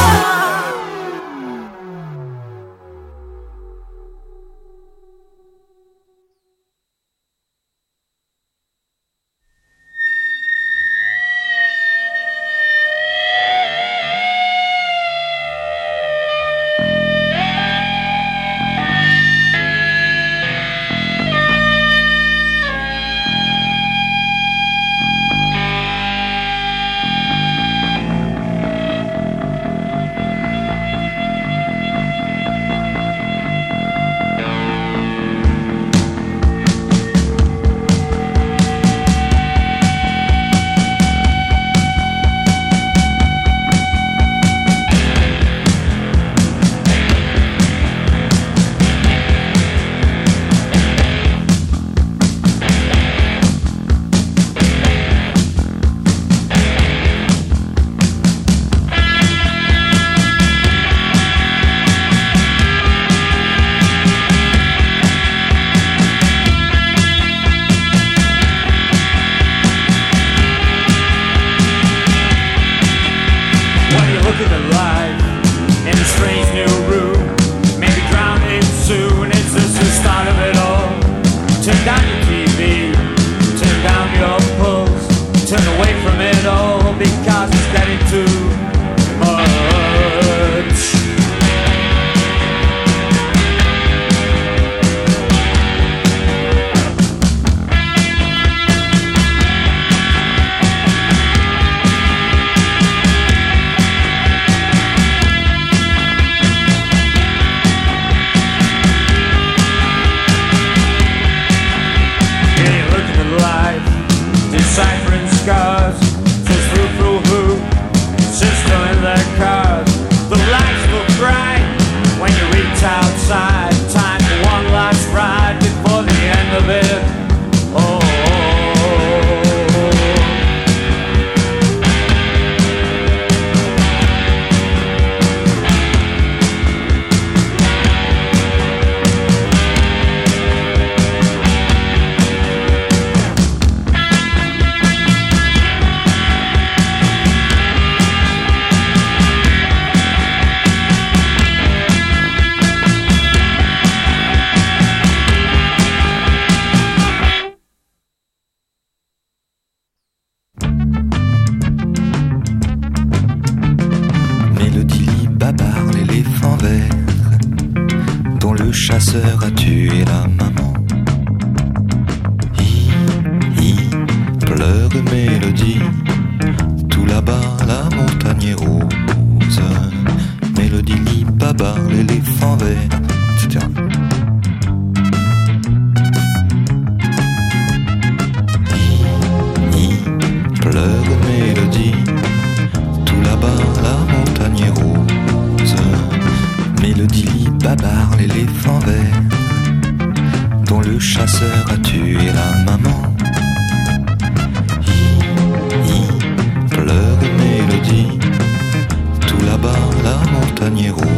When you look at the light in a strange new room, maybe drown it soon. It's just the start of it all. Turn down your TV, turn down your pulse, turn away from it all because it's getting too much. Deciphering scars, says through who, sister in their cars. The lights look bright when you reach outside. Time for one last ride before the end of it. Oh. le chasseur a tué la maman. Hi, pleure mélodie, tout là-bas la montagne est rose. Mélodie lit baba, l'éléphant vert, etc. Pleure mélodie, tout là-bas la montagne est rose. Mélodie lit babar, l'éléphant vert, dont le chasseur a tué la maman. Pleure mélodie, tout là-bas la montagne est rose.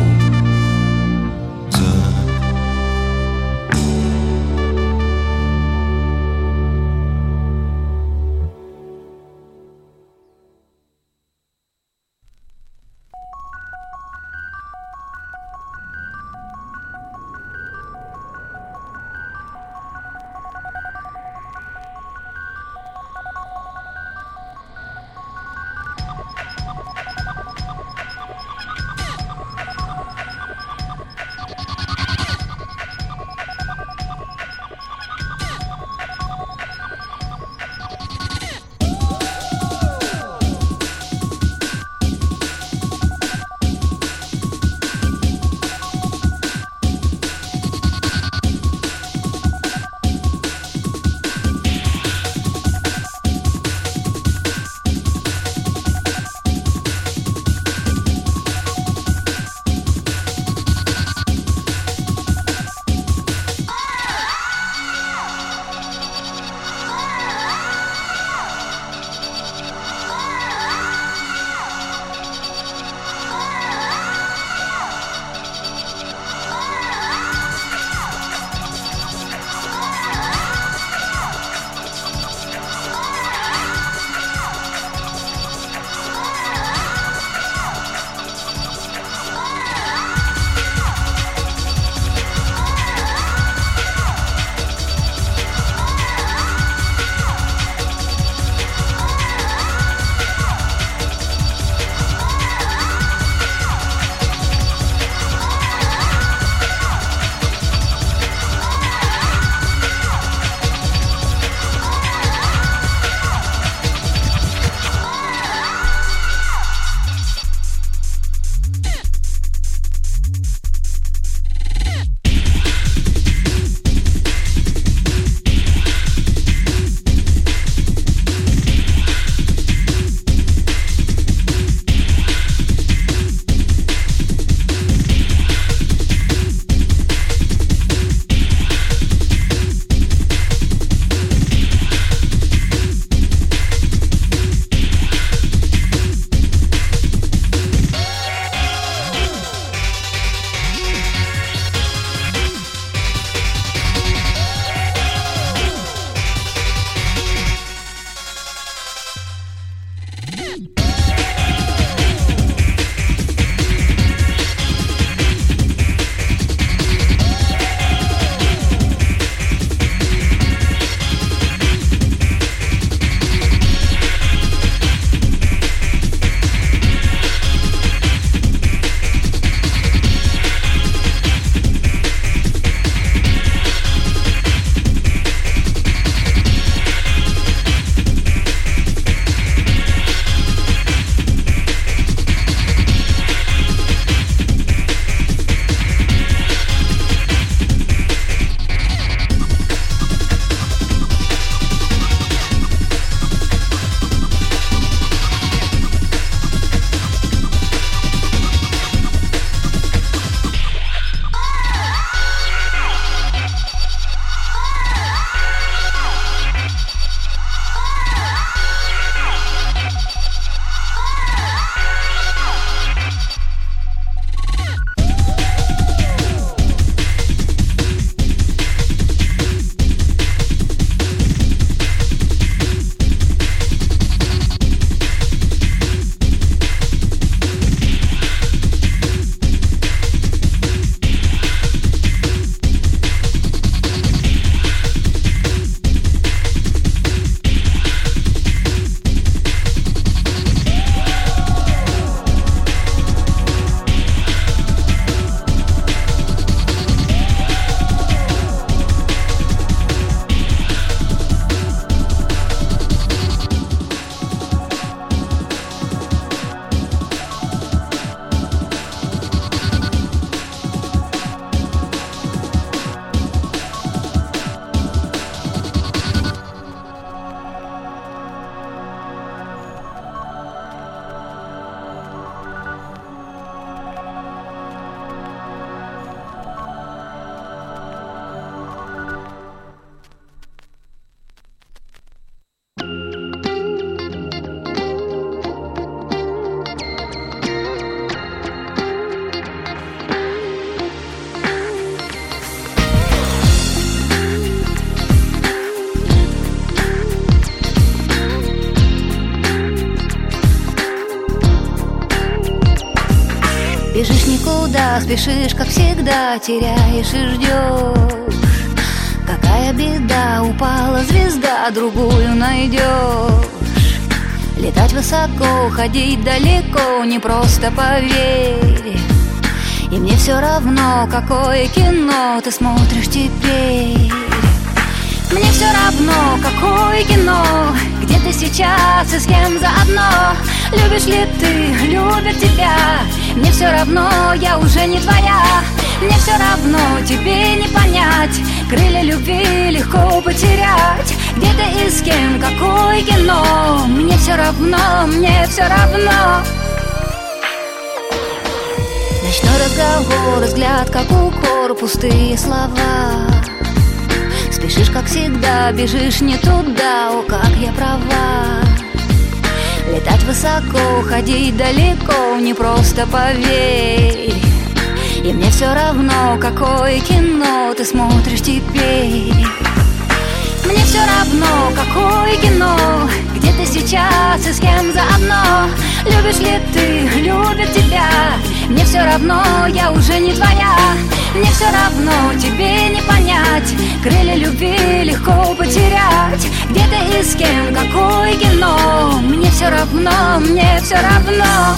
бежишь никуда, спешишь, как всегда, теряешь и ждешь. Какая беда, упала звезда, другую найдешь. Летать высоко, ходить далеко, не просто, поверь. И мне все равно, какое кино ты смотришь теперь. Мне все равно, какое кино, где ты сейчас и с кем заодно. Любишь ли ты, любит тебя, мне все равно, я уже не твоя. Мне все равно, тебе не понять, крылья любви легко потерять. Где ты и с кем, какое кино, мне все равно, мне все равно. Ночной разговор, взгляд как укор, пустые слова. Спешишь, как всегда, бежишь не туда, о, как я права. Летать высоко, ходить далеко, не просто, поверь. И мне все равно, какое кино ты смотришь теперь. Мне все равно, какое кино, где ты сейчас и с кем заодно. Любишь ли ты, любит тебя, мне все равно, я уже не твоя. Мне все равно, тебе не понять, крылья любви легко потерять. Где ты и с кем, какое кино, мне все равно, мне все равно.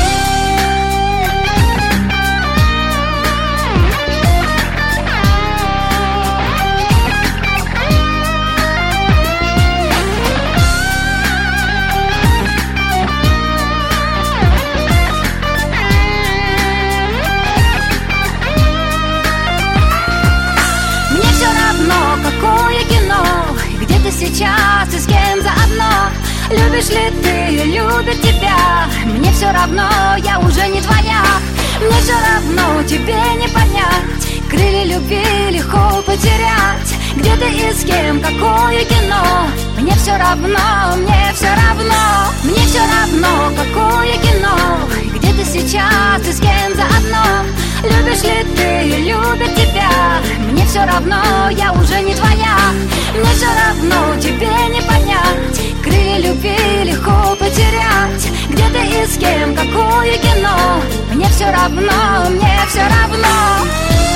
Какое кино, где ты сейчас и с кем заодно. Любишь ли ты, любит тебя, мне все равно, я уже не твоя. Мне все равно, тебе не понять, крылья любви легко потерять. Где ты и с кем, какое кино, мне все равно, мне все равно. Мне все равно, какое кино, где ты сейчас и с кем заодно. Любишь ли ты, любит тебя, мне все равно, я уже не твоя. Мне все равно, тебе не понять, крылья любви легко потерять. Где ты и с кем, какое кино, мне все равно, мне все равно.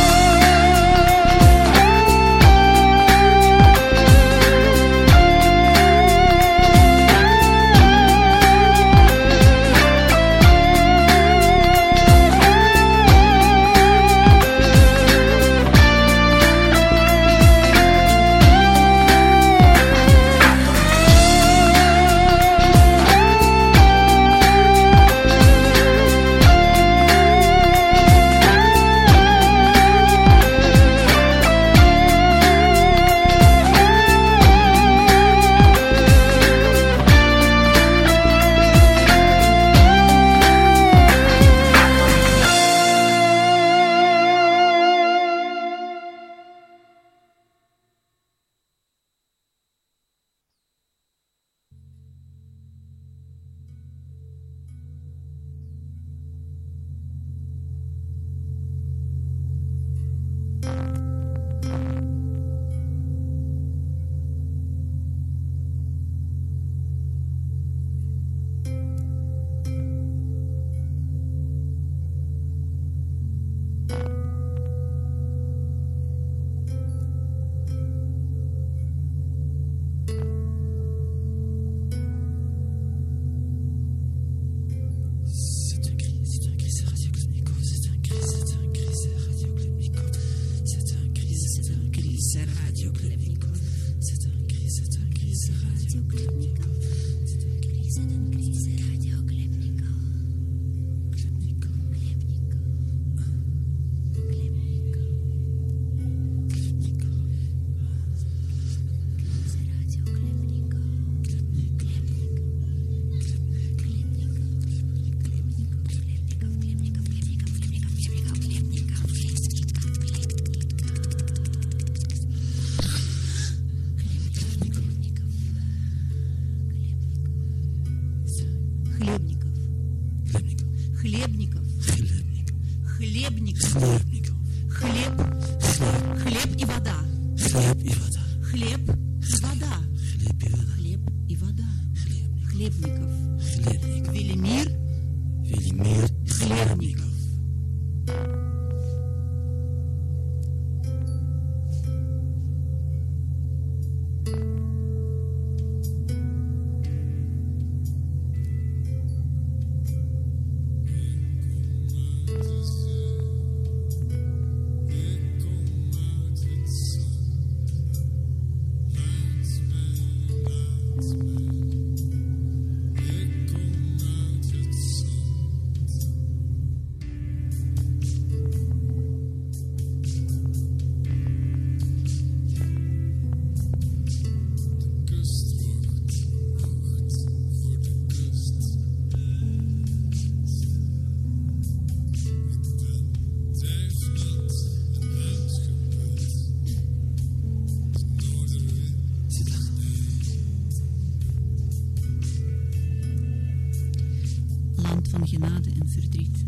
Хлебников. Хлеб и вода. Хлеб и вода. Хлеб и вода. Хлебников. Велимир. Хлебников. Land van genade en verdriet.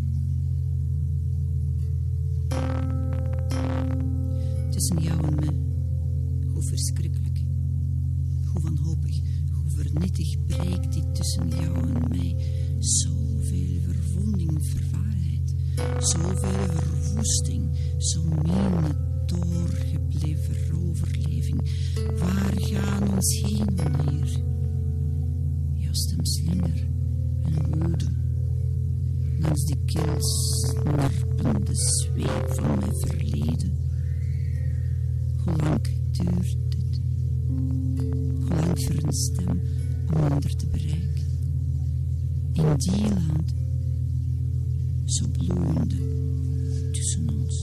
Tussen jou en mij, hoe verschrikkelijk, hoe wanhopig, hoe vernietig breekt die tussen jou en mij. Zoveel verwonding, vervaarheid, zoveel verwoesting, zo min doorgebleven overleving. Waar gaan ons heen, wanneer? Jouw stem slinger en woede, langs die kilsnarpende zweep van mijn verleden. Hoe lang duurt dit? Hoe lang voor een stem om minder te bereiken? In die land, zo bloeiende tussen ons.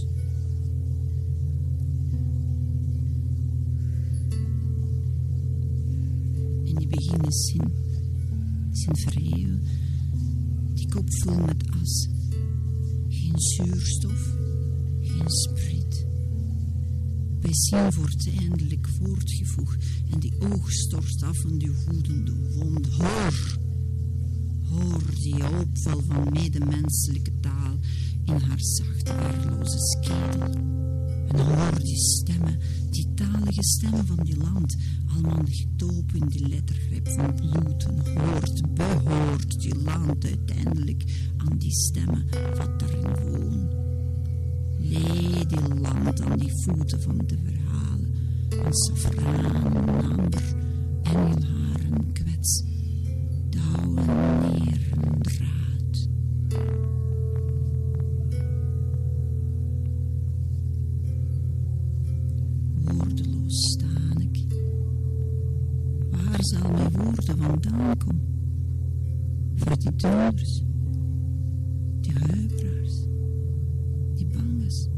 En die beginnen zijn verheven, die kop vol met as. Geen zuurstof, geen sprit. Bij zien wordt eindelijk voortgevoegd en die oog stort af van die woedende wond. Hoor die opval van medemenselijke taal in haar zachte, weerloze skedel. En hoor die stemmen, die talige stemmen van die land, allemaal gedoopt in die lettergreep van bloed. En behoort die land uiteindelijk aan die stemmen wat daarin wonen. Lee die land aan die voeten van de verhalen, als safraan, amber, engelharen, kwets, dauw en neer en draad. Woordeloos staan ik. Waar zal mijn woorden vandaan komen? Voor die doeners, die huiveraars, die banges.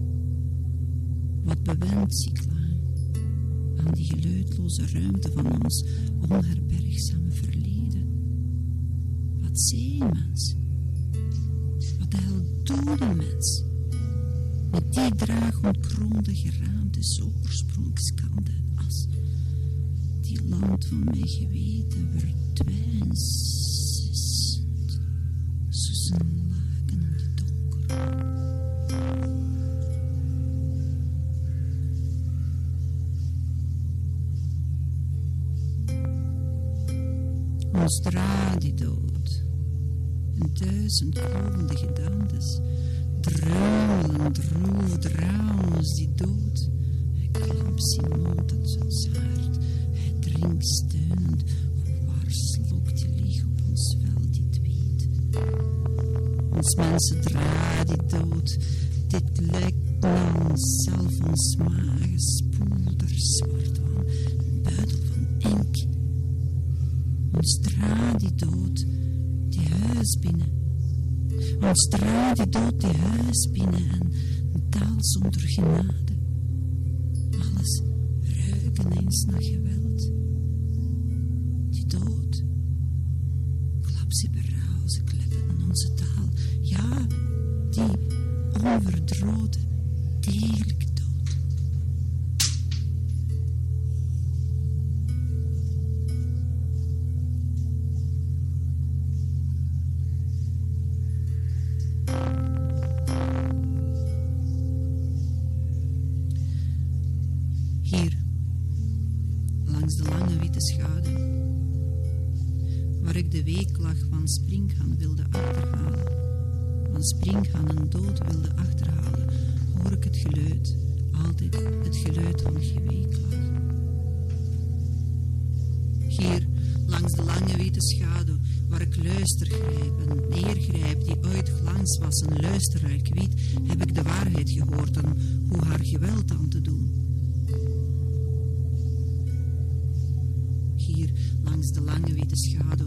Wat bewendt ik lang aan die geluidloze ruimte van ons onherbergzame verleden? Wat zei een mens? Wat de hel doet een mens? Met die draag ontkroonde geraamte, zo oorspronkskande as. Die land van mijn geweten verdwijnt, sissend, tussen laken in de donker. Ons draad die dood, en 1000 klovende gedaantes, druilen, droef, draaien ons die dood. Hij klampt zijn mond uit zijn hart, hij drinkt steunend, waar slokt die lieg op ons vel die tweet. Ons mensen draad die dood, dit lijkt naar onszelf, ons magen spoelder zwart van, een buidel van inkt. Ons draad die dood, die huis binnen. Ons draad die dood, die huis binnen en een taal zonder genade. Alles ruiken eens naar geweld. Die dood, klap ze berouw, ze kleppen aan onze taal. Ja, die onverdroten, degelijke dood. Hier, langs de lange witte schouder, waar ik de weeklag van springhaan wilde achterhalen, van springhanen dood wilde achterhalen, hoor ik het geluid, altijd het geluid van geweeklaag. Hier, langs de lange witte schaduw, waar ik luister grijp en neergrijp, die ooit glans was, een luisterrijk wiet, heb ik de waarheid gehoord en hoe haar geweld aan te doen. Hier, langs de lange witte schaduw,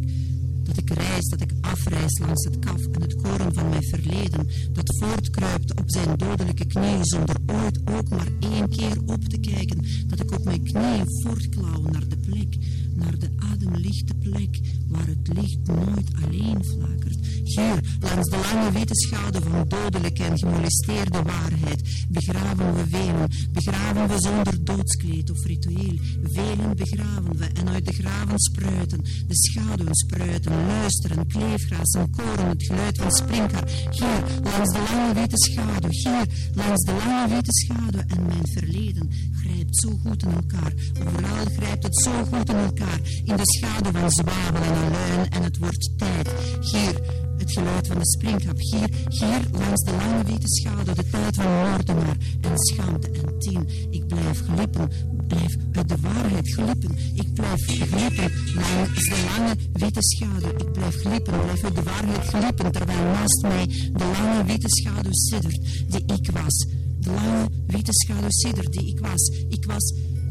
dat ik reis, dat ik afreis langs het kaf en het koren van mijn verleden, dat voortkruipt op zijn dodelijke knieën zonder ooit ook maar 1 keer op te kijken, dat ik op mijn knieën voortklauw naar de plek, naar de ademlichte plek, waar het licht nooit alleen flakkert. Hier, langs de lange witte schaduw van dodelijke en gemolesteerde waarheid, begraven we velen, begraven we zonder doodskleed of ritueel, velen begraven we en uit de graven spruiten, de schaduwen spruiten, luisteren, kleefgras en koren, het geluid van sprinkhaar. Hier, langs de lange witte schaduw, hier, langs de lange witte schaduw en mijn verleden grijpt zo goed in elkaar, overal grijpt het zo goed in elkaar, in de schaduw van zwavel en aluin en het wordt tijd. Hier, het geluid van de springhap, hier langs de lange witte schaduw, de tijd van moordenaar en schaamte en tien. Ik blijf glippen, blijf uit de waarheid glippen. Ik blijf glippen langs de lange witte schaduw. Ik blijf glippen, blijf uit de waarheid glippen, terwijl naast mij de lange witte schaduw siddert, die ik was. De lange witte schaduw siddert, die ik was. Ik was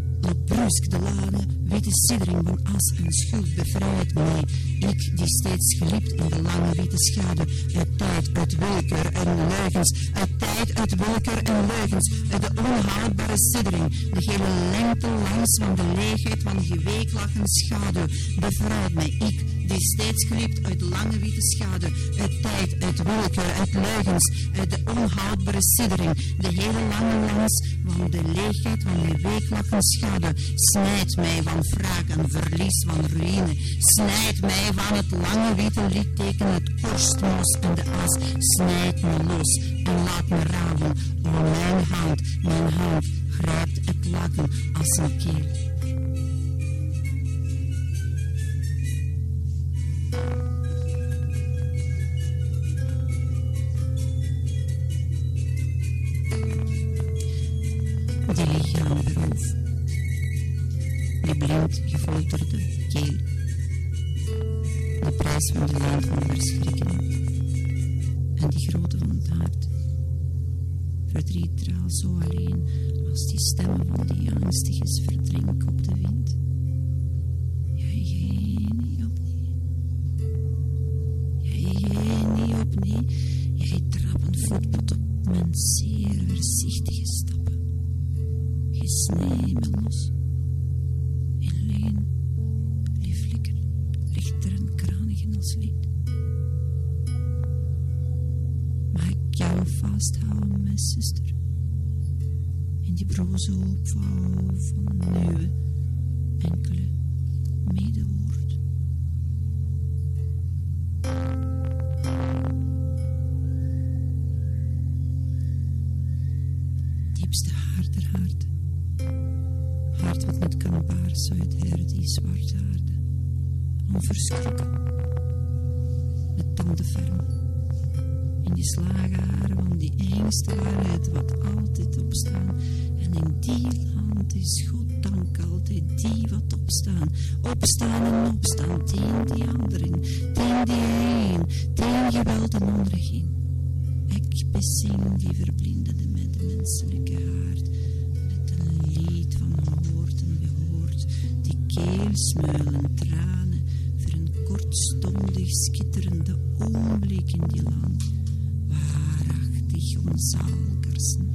brusk, de lange witte siddering van as en schuld bevrijdt mij. Ik die steeds glipt in de lange witte schaduw, uit tijd, uit willekeur en leugens, uit tijd, uit willekeur en leugens, uit de onhoudbare siddering, de hele lengte langs van de leegheid van geweeklach en schaduw, bevrijdt mij. Ik die steeds glipt uit de lange witte schaduw, uit tijd, uit willekeur, uit leugens, uit de onhoudbare siddering, de hele lange langs van de leegheid van geweeklach en schaduw, snijd mij van wraak en verlies, van ruïne, snijd mij van het lange witte litteken, het korstmos en de as, snijd me los en laat me raven. O, mijn hand grijpt het laken als een keel. Die lichaamberoof, die blind gefolterde keel, de prijs van de laan van verschrikking en die grootte van het hart. Verdriet traal zo alleen als die stemmen van die angstigjes verdrinken op de wind. Jij geen niet opnieuw, jij geen niet opnieuw, jij trapt een voetpad op mijn zeer voorzichtige stappen. Je snij me los en liggen, lieflijker, lichter en kraniger als lied. Maar ik jou vasthouden, mijn zuster, in die broze opvouw van nieuwe, enkele medewoord. Diepste harder hart, hart wat niet kan baars uit her die zwarte aarde, onverschrokken, met tanden ferm, in die slagenharen van die engste waarheid wat altijd opstaan, en in die land is goddank altijd die wat opstaan, opstaan en opstaan, tegen die anderen, tegen die een, tegen geweld en onderging. Ik bezing die verblindende met de menselijke haard, met een lied van gehoord en gehoord, die keelsmuilen tranen, voor een kortstondig schitterende ogenblik in die land, waarachtig onzaalkersen.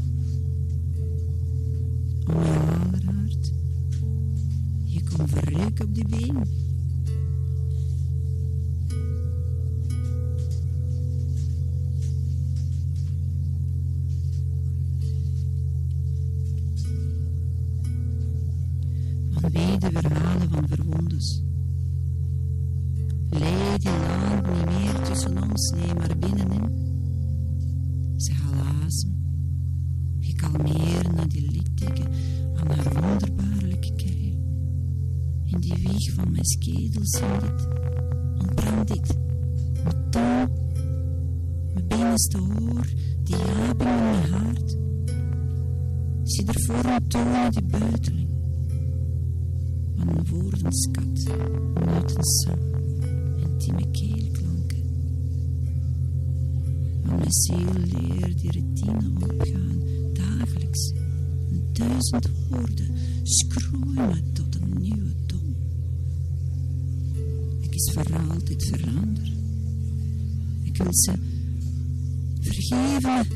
O mijn allerhart, je komt verruik op die been. Wede verhalen van verwondes. Leed die land niet meer tussen ons, nee, maar binnenin. Ze halazen, je kalmeren naar die litteken aan haar wonderbaarlijke kerel. In die wieg van mijn skedel zie dit, ontbrand dit, mijn tong, mijn been. is te hoor, die japing in mijn hart. Zie ervoor een toon die buiteling. Van een woordenskat, uit een zang, intieme keelklanken. Van mijn ziel leer die retina opgaan, dagelijks. 1000 woorden schroeien me tot een nieuwe toon. Ik is voor altijd veranderd. Ik wil ze vergeven.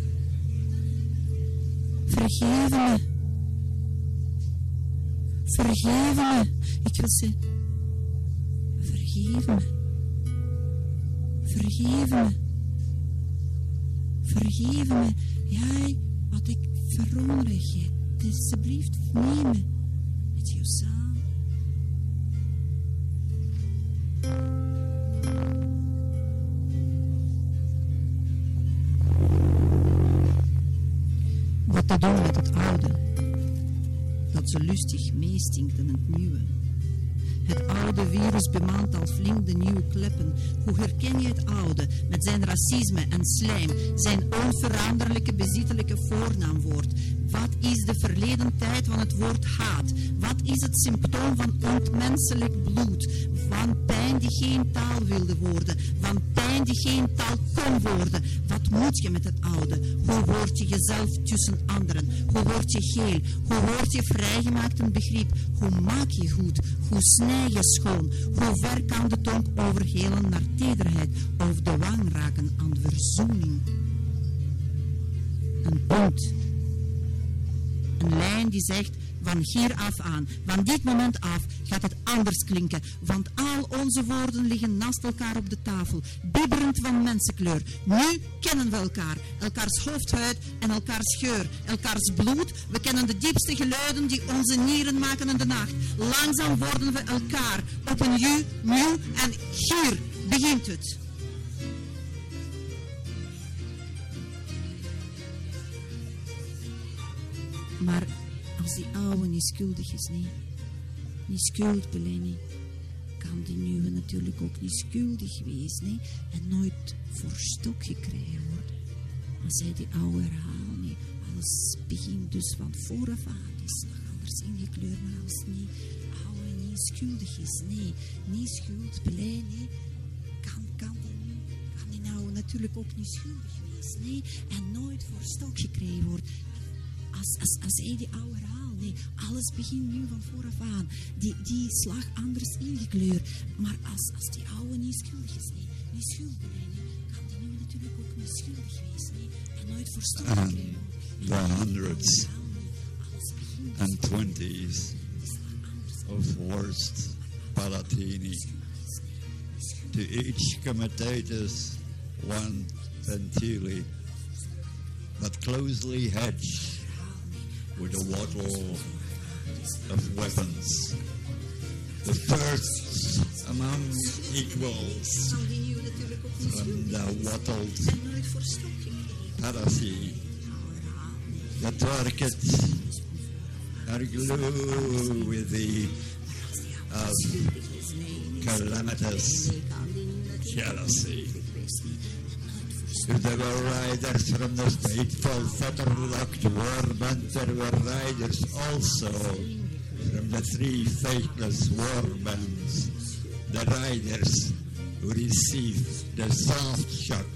Vergeven me. Vergeven me. Ik wil ze vergeven me. Vergeven me. Vergeven me. Jij, wat ik veronrecht heb. Alsjeblieft, neem me met jou samen. Wat te doen met het oude, dat zo lustig meestinkt in het nieuwe. Het oude virus bemaant al flink de nieuwe kleppen. Hoe herken je het oude met zijn racisme en slijm, zijn onveranderlijke bezittelijke voornaamwoord? Wat is de verleden tijd van het woord haat? Wat is het symptoom van ontmenselijk bloed? Van pijn die geen taal wilde worden, van pijn die geen taal kon worden. Wat moet je met het oude? Hoe word je jezelf tussen anderen? Hoe word je geel? Hoe word je vrijgemaakt een begrip? Hoe maak je goed? Hoe snij je schoon? Hoe ver kan de tong overhelen naar tederheid? Of de wang raken aan verzoening? Een punt. Een lijn die zegt, van hier af aan, van dit moment af, gaat het anders klinken. Want al onze woorden liggen naast elkaar op de tafel, bibberend van mensenkleur. Nu kennen we elkaar, elkaars hoofdhuid en elkaars geur, elkaars bloed. We kennen de diepste geluiden die onze nieren maken in de nacht. Langzaam worden we elkaar, op een ju, nu en hier begint het. Maar als die oude niet schuldig is, nee, niet schuldbeleiding, kan die nieuwe natuurlijk ook niet schuldig wezen, nee, en nooit voor stok gekregen worden. Als hij die oude herhaalt, nee, alles begint dus van vooraf aan, die slag anders ingekleurd, maar als die oude niet schuldig is, nee, niet schuldbeleid, nee, kan die oude natuurlijk ook niet schuldig wezen, nee, en nooit voor stok gekregen wordt. Als hij die oude haal, nee, alles begint nu van vooraf aan. Die slag anders ingekleurd. Maar als die oude niet schuldig is, nee, niet schuldig, nee, kan die nu natuurlijk ook niet schuldig wezen, nee, en nooit voor stok gekregen. The hundreds and twenties of worst Palatini. To each comitatus one Ventili, but closely hedged with a wattle of weapons. The first among equals from the wattled Palatini. The target aglow with the calamitous jealousy. There were riders from the fateful fetter-locked warband. There were riders also from the 3 faithless warbands. The riders who received the soft shock